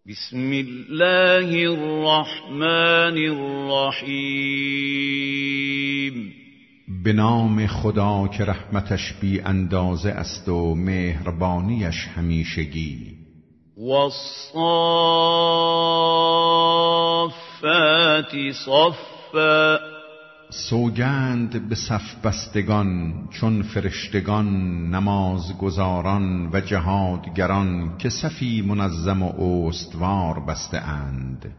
بسم الله الرحمن الرحیم. به نام خدا که رحمتش بی اندازه است و مهربانیش همیشگی. والصافات صفا. سوگند به صف بستگان چون فرشتگان، نمازگزاران و جهادگران که صفی منظم و استوار بسته اند.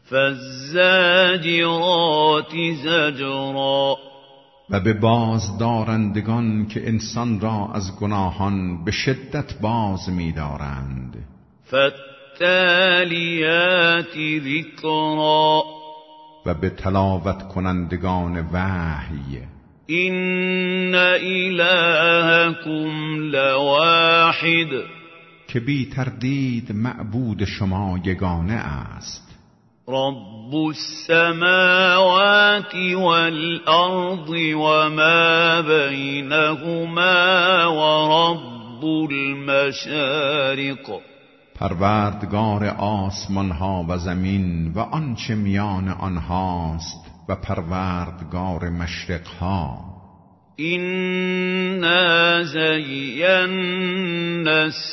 فالزاجرات زجرا. و به بازدارندگان که انسان را از گناهان به شدت باز می‌دارند. فالتالیات ذکرا. و به تلاوت کنندگان وحی. این الهکم لواحد. که بی تردید معبود شما یگانه است. رب السماوات والأرض وما بينهما ورب المشارق. پروردگار آسمان ها و زمین و آنچه میان آنهاست و پروردگار مشرق ها. إنا زينا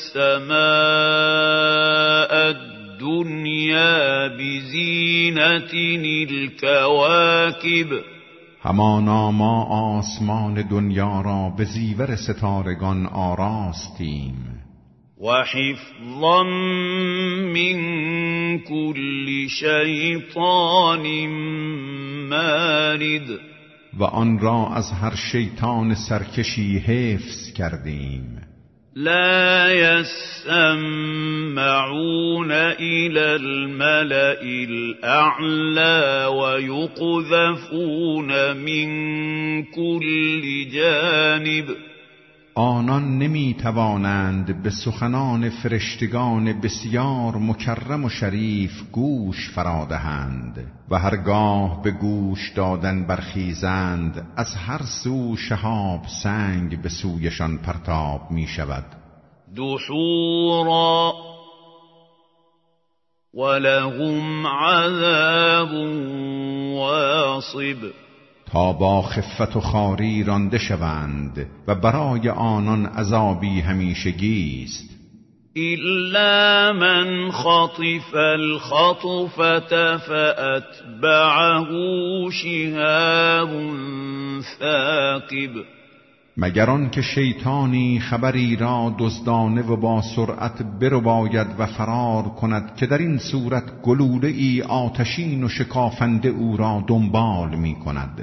السماء الدنيا بزينة الكواكب. همانا ما آسمان دنیا را به زیور ستارگان آراستیم. وحفظا من كل شيطان مارد. و آن را از هر شیطان سرکشی حفظ کردیم. لا يسمعون إلى الملأ الأعلى ويقذفون من كل جانب. آنان نمی توانند به سخنان فرشتگان بسیار مکرم و شریف گوش فرادهند و هرگاه به گوش دادن برخیزند از هر سو شهاب سنگ به سویشان پرتاب می شود. دحورا ولهم عذاب واصب. تا با خفت و خواری رانده شوند و برای آنان عذابی همیشگی است. إلا من خطف الخطفة فأتبعه شهاب ثاقب. مگر آن که شیطانی خبری را دزدانه و با سرعت برباید و فرار کند که در این صورت گلوله ای آتشین و شکافنده او را دنبال می کند.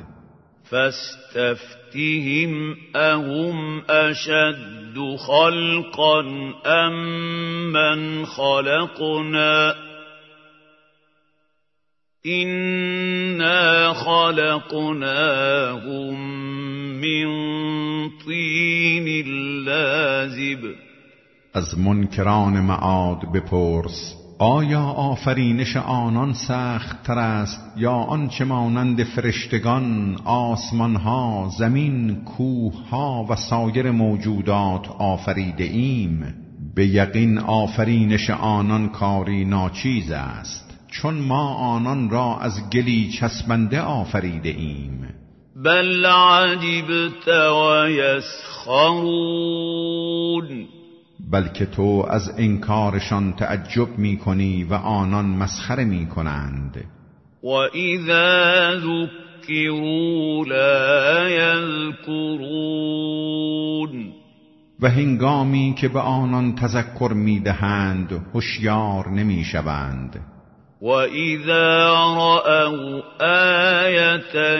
فاستفتهم اهم اشد خلقا ام من خلقنا انا خلقناهم من طین لازب. از منکران معاد بپرس آیا آفرینش آنان سخت تر است یا آنچه مانند فرشتگان، آسمانها، زمین، کوهها و سایر موجودات آفریده ایم؟ به یقین آفرینش آنان کاری ناچیز است، چون ما آنان را از گلی چسبنده آفریده ایم. بل عجبت و یسخرون. بلکه تو از انکارشان تعجب می کنی و آنان مسخره می کنند. و اذا ذکروا لا یذکرون. و هنگامی که به آنان تذکر می دهند هوشیار نمی شوند. و اذا رأوا آیة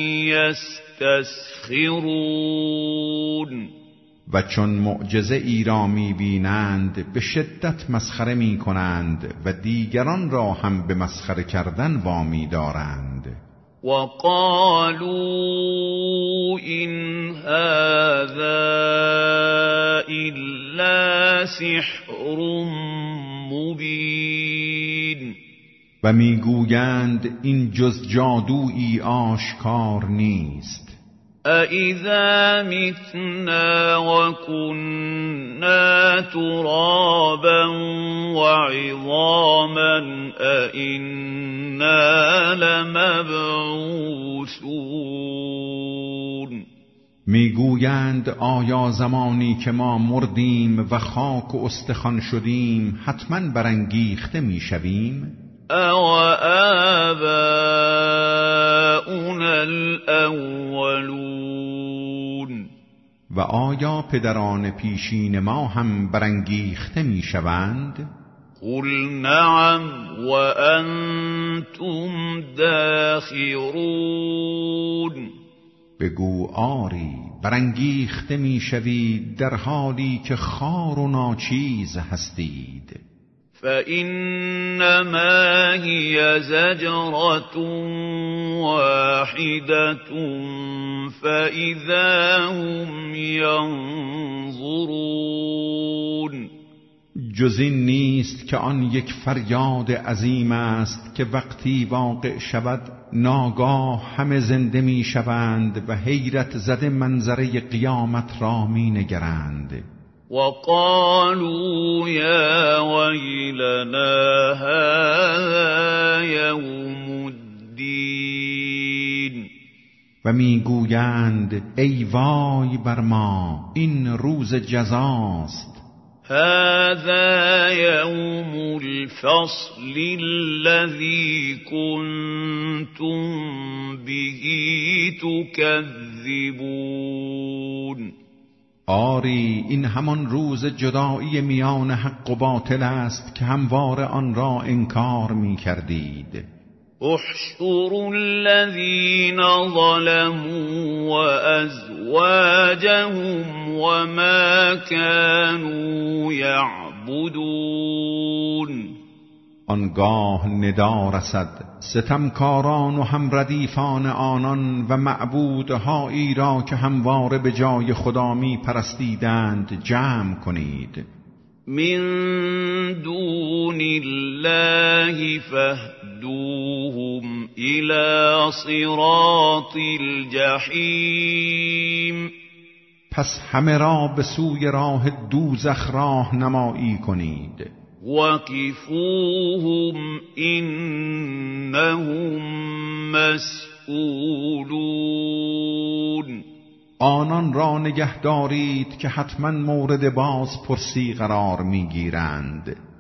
یستسخرون. و چون معجزه ای را می بینند به شدت مسخره می کنند و دیگران را هم به مسخره کردن وامی دارند. و قالوا این هذا الا سحر مبین. و می گویند این جز جادویی آشکار نیست. أَإِذَا مِتْنَا وَكُنَّا تُرَابًا وَعِظَامًا أَإِنَّا لَمَبْعُوثُونَ میگویند آیا زمانی که ما مردیم و خاک و استخوان شدیم حتما برانگیخته میشویم؟ أَوَ آبَاؤُنَا الْأَوَّلُونَ و آیا پدران پیشین ما هم برانگیخته میشوند؟ قُلْ نَعَمْ وَأَنْتُمْ دَاخِرُونَ بگو آری برانگیخته میشوید در حالی که خوار و ناچیز هستید. فَإِنَّمَا هِيَ زَجْرَةٌ وَاحِدَةٌ فَإِذَا هُمْ يَنظُرُونَ جز این نیست که آن یک فریاد عظیم است که وقتی واقع شود ناگاه همه زنده می شوند و حیرت زده منظره قیامت را می نگرند. وَقَالُوا يَا وَيْلَنَا هَذَا يَوْمُ الدِّينِ و میگویند ای وای بر ما این روز جزاست. هذا يوم الفصل الذي كنتم به تكذبون آری این همان روز جدایی میان حق و باطل است که همواره آن را انکار می کردید. احشروا الذين ظلموا وأزواجهم وما كانوا يعبدون آنگاه ندا رسد ستمکاران و هم ردیفان آنان و معبودهایی را که همواره به جای خدا می پرستیدند جمع کنید. من دون الله فاهدوهم الى صراط الجحیم پس همه را به سوی راه دوزخ راهنمایی کنید. وقفوهم انهم مسئولون آنان را نگه دارید که حتما مورد بازپرسی قرار میگیرند.